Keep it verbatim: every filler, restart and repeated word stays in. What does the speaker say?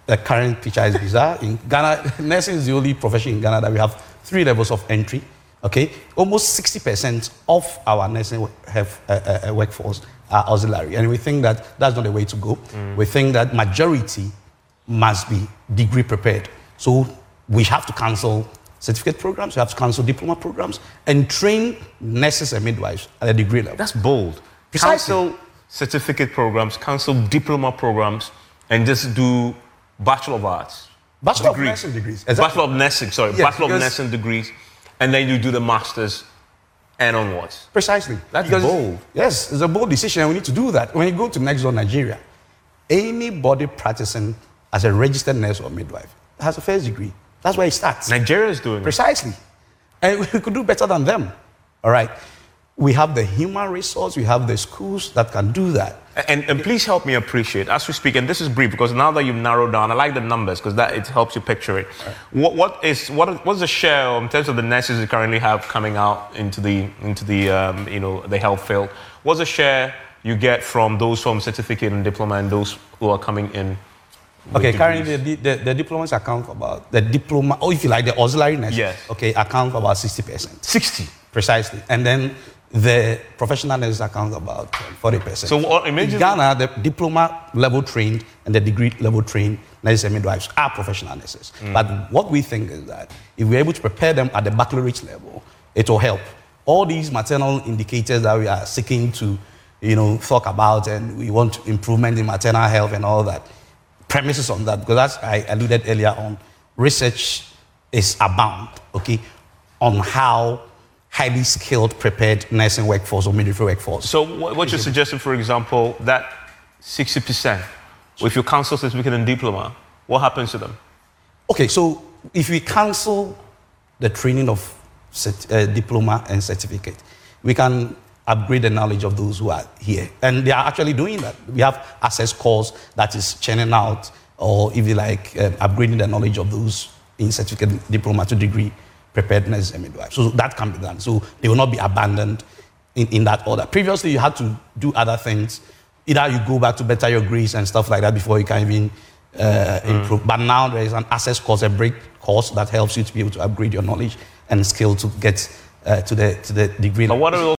the current picture is bizarre. In Ghana, nursing is the only profession in Ghana that we have three levels of entry. Okay, almost sixty percent of our nursing have a, a workforce are auxiliary, and we think that that's not the way to go. Mm. We think that majority must be degree prepared. So we have to cancel certificate programs, we have to cancel diploma programs, and train nurses and midwives at a degree level. That's bold. Precisely. Cancel certificate programs, cancel diploma programs, and just do Bachelor of Arts. Bachelor degree. of Nursing degrees. Exactly. Bachelor of Nursing, sorry. Yes, Bachelor of Nursing degrees, and then you do the Masters and onwards. Precisely. That's because bold. Yes, it's a bold decision, and we need to do that. When you go to Next Door Nigeria, anybody practicing as a registered nurse or midwife has a first degree. That's where it starts. Nigeria is doing Precisely. And we could do better than them. All right. We have the human resource, we have the schools that can do that. And, and please help me appreciate, as we speak, and this is brief, because now that you've narrowed down, I like the numbers, because that it helps you picture it. Right. What, what is, what, what's the share in terms of the nurses you currently have coming out into the, into the, um, you know, the health field? What's the share you get from those from certificate and diploma and those who are coming in? Okay, currently the, the, the diplomas account for about, the diploma, or if you like, the auxiliary nurses, yes. okay, account for about sixty percent. sixty? Precisely. And then the professional nurses account about forty percent. So what, imagine in Ghana, the diploma level trained and the degree level trained nurses and midwives are professional nurses. Mm. But what we think is that if we're able to prepare them at the baccalaureate level, it will help. All these maternal indicators that we are seeking to, you know, talk about, and we want improvement in maternal health and all that, premises on that, because as I alluded earlier on, research is abound, okay, on how highly skilled, prepared nursing workforce or midwifery workforce. So what you're suggesting, for example, that sixty percent, if you cancel certificate and diploma, what happens to them? Okay, so if we cancel the training of cert, uh, diploma and certificate, we can upgrade the knowledge of those who are here. And they are actually doing that. We have access course that is churning out, or if you like, uh, upgrading the knowledge of those in certificate, diploma to degree preparedness and midwife. So that can be done. So they will not be abandoned in, in that order. Previously, you had to do other things. Either you go back to better your grades and stuff like that before you can even uh, mm. improve. But now there is an access course, a break course that helps you to be able to upgrade your knowledge and skill to get uh, to the to the degree. But what are